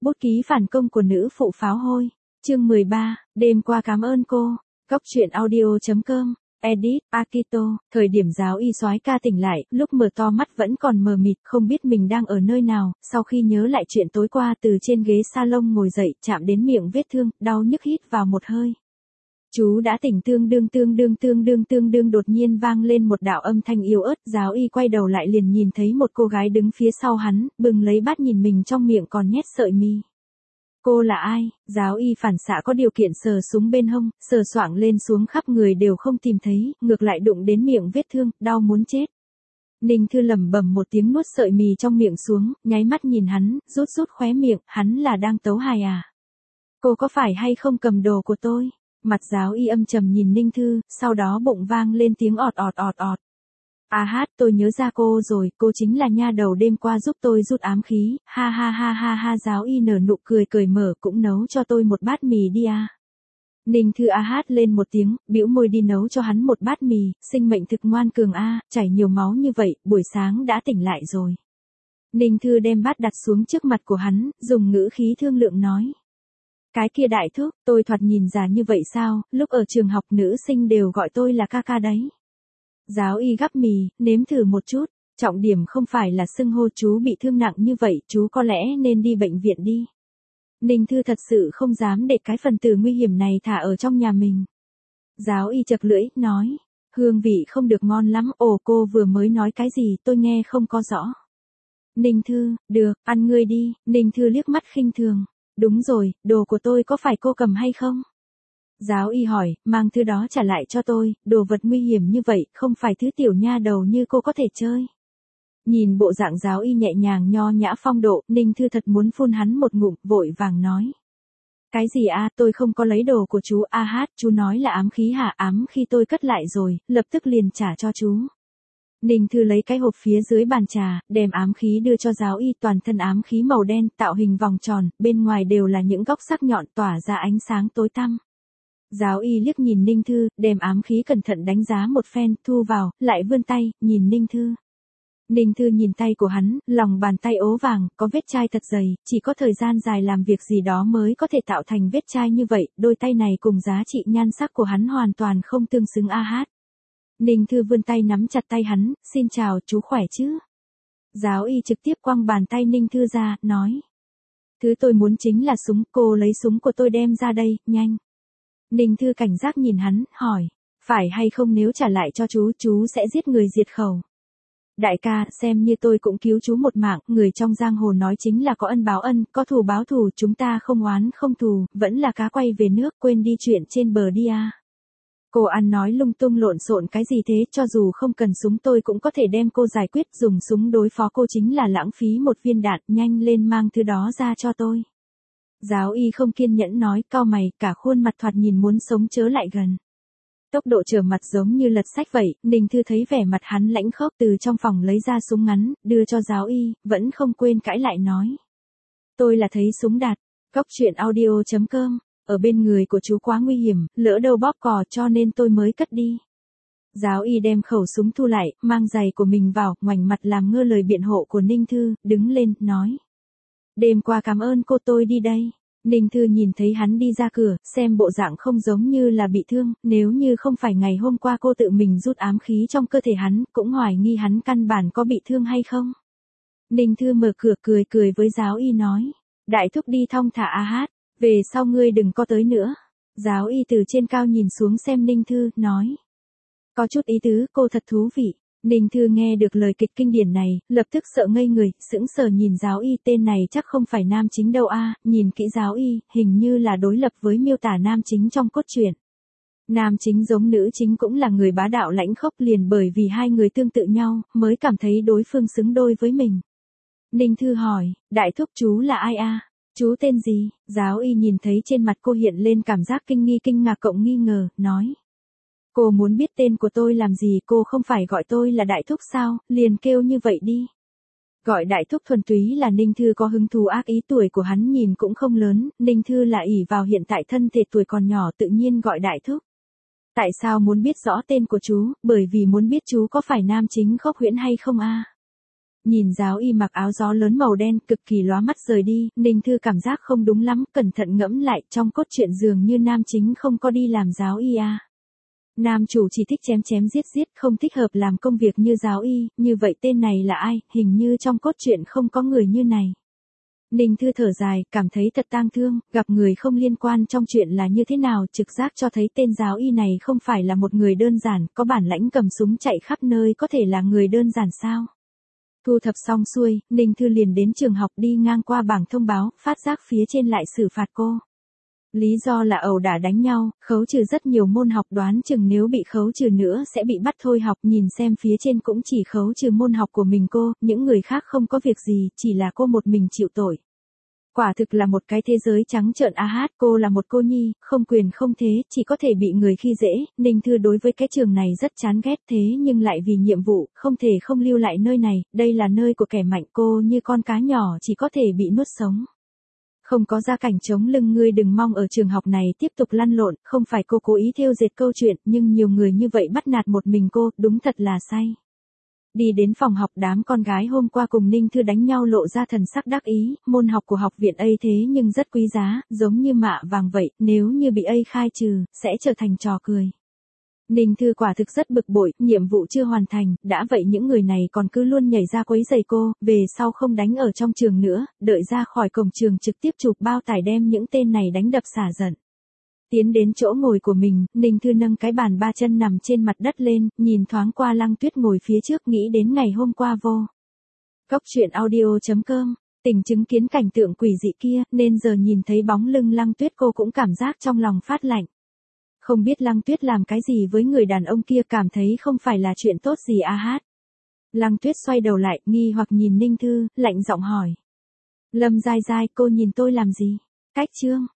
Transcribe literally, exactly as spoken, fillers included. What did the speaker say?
Bút ký phản công của nữ phụ pháo hôi. Chương mười ba, đêm qua cảm ơn cô. Cốc truyện audio chấm com. Edit, Akito. Thời điểm giáo y soái ca tỉnh lại, lúc mở to mắt vẫn còn mờ mịt, không biết mình đang ở nơi nào. Sau khi nhớ lại chuyện tối qua, từ trên ghế salon ngồi dậy, chạm đến miệng vết thương, đau nhức hít vào một hơi. Chú đã tỉnh. Tương đương tương đương tương đương tương đương đột nhiên vang lên một đạo âm thanh yếu ớt. Giáo y quay đầu lại liền nhìn thấy một cô gái đứng phía sau hắn, bừng lấy bát nhìn mình trong miệng còn nhét sợi mì. Cô là ai? Giáo y phản xạ có điều kiện sờ súng bên hông, sờ soạng lên xuống khắp người đều không tìm thấy, ngược lại đụng đến miệng vết thương, đau muốn chết. Ninh Thư lẩm bẩm một tiếng nuốt sợi mì trong miệng xuống, nháy mắt nhìn hắn, rút rút khóe miệng, hắn là đang tấu hài à? Cô có phải hay không cầm đồ của tôi? Mặt giáo y âm trầm nhìn Ninh Thư, sau đó bụng vang lên tiếng ọt ọt ọt ọt. À hát, tôi nhớ ra cô rồi, cô chính là nha đầu đêm qua giúp tôi rút ám khí, ha ha ha ha ha. Giáo y nở nụ cười cười mở, cũng nấu cho tôi một bát mì đi à. Ninh Thư a hát lên một tiếng, bĩu môi đi nấu cho hắn một bát mì, sinh mệnh thực ngoan cường a, chảy nhiều máu như vậy, buổi sáng đã tỉnh lại rồi. Ninh Thư đem bát đặt xuống trước mặt của hắn, dùng ngữ khí thương lượng nói. Cái kia đại thúc, tôi thoạt nhìn già như vậy sao, lúc ở trường học nữ sinh đều gọi tôi là ca ca đấy. Giáo y gắp mì, nếm thử một chút, trọng điểm không phải là xưng hô chú bị thương nặng như vậy, chú có lẽ nên đi bệnh viện đi. Ninh Thư thật sự không dám để cái phần tử nguy hiểm này thả ở trong nhà mình. Giáo y chật lưỡi, nói, hương vị không được ngon lắm, ồ cô vừa mới nói cái gì tôi nghe không có rõ. Ninh Thư, được, ăn ngươi đi. Ninh Thư liếc mắt khinh thường, đúng rồi, đồ của tôi có phải cô cầm hay không? Giáo y hỏi, mang thứ đó trả lại cho tôi, đồ vật nguy hiểm như vậy, không phải thứ tiểu nha đầu như cô có thể chơi. Nhìn bộ dạng giáo y nhẹ nhàng nho nhã phong độ, Ninh Thư thật muốn phun hắn một ngụm, vội vàng nói. Cái gì a, tôi không có lấy đồ của chú a hát, chú nói là ám khí hả? Ám khi tôi cất lại rồi, lập tức liền trả cho chú. Ninh Thư lấy cái hộp phía dưới bàn trà, đem ám khí đưa cho giáo y, toàn thân ám khí màu đen, tạo hình vòng tròn, bên ngoài đều là những góc sắc nhọn tỏa ra ánh sáng tối tăm. Giáo y liếc nhìn Ninh Thư, đem ám khí cẩn thận đánh giá một phen, thu vào, lại vươn tay, nhìn Ninh Thư. Ninh Thư nhìn tay của hắn, lòng bàn tay ố vàng, có vết chai thật dày, chỉ có thời gian dài làm việc gì đó mới có thể tạo thành vết chai như vậy, đôi tay này cùng giá trị nhan sắc của hắn hoàn toàn không tương xứng a hát. Ninh Thư vươn tay nắm chặt tay hắn, xin chào, chú khỏe chứ? Giáo y trực tiếp quăng bàn tay Ninh Thư ra, nói. Thứ tôi muốn chính là súng, cô lấy súng của tôi đem ra đây, nhanh. Ninh Thư cảnh giác nhìn hắn, hỏi, phải hay không nếu trả lại cho chú, chú sẽ giết người diệt khẩu. Đại ca, xem như tôi cũng cứu chú một mạng, người trong giang hồ nói chính là có ân báo ân, có thù báo thù, chúng ta không oán không thù, vẫn là cá quay về nước, quên đi chuyện trên bờ đi à. Cô ăn nói lung tung lộn xộn cái gì thế, cho dù không cần súng tôi cũng có thể đem cô giải quyết, dùng súng đối phó cô chính là lãng phí một viên đạn, nhanh lên mang thứ đó ra cho tôi. Giáo y không kiên nhẫn nói, cau mày, cả khuôn mặt thoạt nhìn muốn sống chớ lại gần. Tốc độ trở mặt giống như lật sách vậy, Ninh Thư thấy vẻ mặt hắn lãnh khốc, từ trong phòng lấy ra súng ngắn, đưa cho giáo y, vẫn không quên cãi lại nói. Tôi là thấy súng đạt, cốc truyện audio chấm com, ở bên người của chú quá nguy hiểm, lỡ đâu bóp cò cho nên tôi mới cất đi. Giáo y đem khẩu súng thu lại, mang giày của mình vào, ngoảnh mặt làm ngơ lời biện hộ của Ninh Thư, đứng lên, nói. Đêm qua cảm ơn cô, tôi đi đây. Ninh Thư nhìn thấy hắn đi ra cửa, xem bộ dạng không giống như là bị thương, nếu như không phải ngày hôm qua cô tự mình rút ám khí trong cơ thể hắn, cũng hoài nghi hắn căn bản có bị thương hay không. Ninh Thư mở cửa cười cười với giáo y nói, đại thúc đi thong thả a hát, về sau ngươi đừng có tới nữa. Giáo y từ trên cao nhìn xuống xem Ninh Thư, nói. Có chút ý tứ, cô thật thú vị. Ninh Thư nghe được lời kịch kinh điển này, lập tức sợ ngây người, sững sờ nhìn giáo y, tên này chắc không phải nam chính đâu a, nhìn kỹ giáo y, hình như là đối lập với miêu tả nam chính trong cốt truyện. Nam chính giống nữ chính cũng là người bá đạo lãnh khốc, liền bởi vì hai người tương tự nhau, mới cảm thấy đối phương xứng đôi với mình. Ninh Thư hỏi, đại thúc chú là ai a? Chú tên gì? Giáo y nhìn thấy trên mặt cô hiện lên cảm giác kinh nghi kinh ngạc cộng nghi ngờ, nói. Cô muốn biết tên của tôi làm gì, cô không phải gọi tôi là đại thúc sao, liền kêu như vậy đi. Gọi đại thúc thuần túy là Ninh Thư có hứng thú ác ý, tuổi của hắn nhìn cũng không lớn, Ninh Thư là ỷ vào hiện tại thân thể tuổi còn nhỏ tự nhiên gọi đại thúc. Tại sao muốn biết rõ tên của chú, bởi vì muốn biết chú có phải nam chính khốc huyễn hay không a? Nhìn giáo y mặc áo gió lớn màu đen cực kỳ lóa mắt rời đi, Ninh Thư cảm giác không đúng lắm, cẩn thận ngẫm lại trong cốt truyện dường như nam chính không có đi làm giáo y à. Nam chủ chỉ thích chém chém giết giết, không thích hợp làm công việc như giáo y, như vậy tên này là ai, hình như trong cốt truyện không có người như này. Ninh Thư thở dài, cảm thấy thật tang thương, gặp người không liên quan trong chuyện là như thế nào, trực giác cho thấy tên giáo y này không phải là một người đơn giản, có bản lãnh cầm súng chạy khắp nơi có thể là người đơn giản sao. Thu thập xong xuôi, Ninh Thư liền đến trường học đi ngang qua bảng thông báo, phát giác phía trên lại xử phạt cô. Lý do là ẩu đả đánh nhau, khấu trừ rất nhiều môn học, đoán chừng nếu bị khấu trừ nữa sẽ bị bắt thôi học, nhìn xem phía trên cũng chỉ khấu trừ môn học của mình cô, những người khác không có việc gì, chỉ là cô một mình chịu tội. Quả thực là một cái thế giới trắng trợn a hát, cô là một cô nhi, không quyền không thế, chỉ có thể bị người khi dễ, Ninh Thư đối với cái trường này rất chán ghét thế nhưng lại vì nhiệm vụ, không thể không lưu lại nơi này, đây là nơi của kẻ mạnh, cô như con cá nhỏ chỉ có thể bị nuốt sống. Không có gia cảnh chống lưng ngươi đừng mong ở trường học này tiếp tục lăn lộn, không phải cô cố ý thêu dệt câu chuyện, nhưng nhiều người như vậy bắt nạt một mình cô, đúng thật là say. Đi đến phòng học, đám con gái hôm qua cùng Ninh Thư đánh nhau lộ ra thần sắc đắc ý, môn học của học viện A thế nhưng rất quý giá, giống như mạ vàng vậy, nếu như bị A khai trừ, sẽ trở thành trò cười. Ninh Thư quả thực rất bực bội, nhiệm vụ chưa hoàn thành, đã vậy những người này còn cứ luôn nhảy ra quấy rầy cô, về sau không đánh ở trong trường nữa, đợi ra khỏi cổng trường trực tiếp chụp bao tải đem những tên này đánh đập xả giận. Tiến đến chỗ ngồi của mình, Ninh Thư nâng cái bàn ba chân nằm trên mặt đất lên, nhìn thoáng qua Lăng Tuyết ngồi phía trước nghĩ đến ngày hôm qua vô. Cốc truyện audio chấm com, tình chứng kiến cảnh tượng quỷ dị kia, nên giờ nhìn thấy bóng lưng Lăng Tuyết cô cũng cảm giác trong lòng phát lạnh. Không biết Lăng Tuyết làm cái gì với người đàn ông kia, cảm thấy không phải là chuyện tốt gì a hát. Lăng Tuyết xoay đầu lại, nghi hoặc nhìn Ninh Thư, lạnh giọng hỏi. Lâm Giai Giai, cô nhìn tôi làm gì? Cách chương.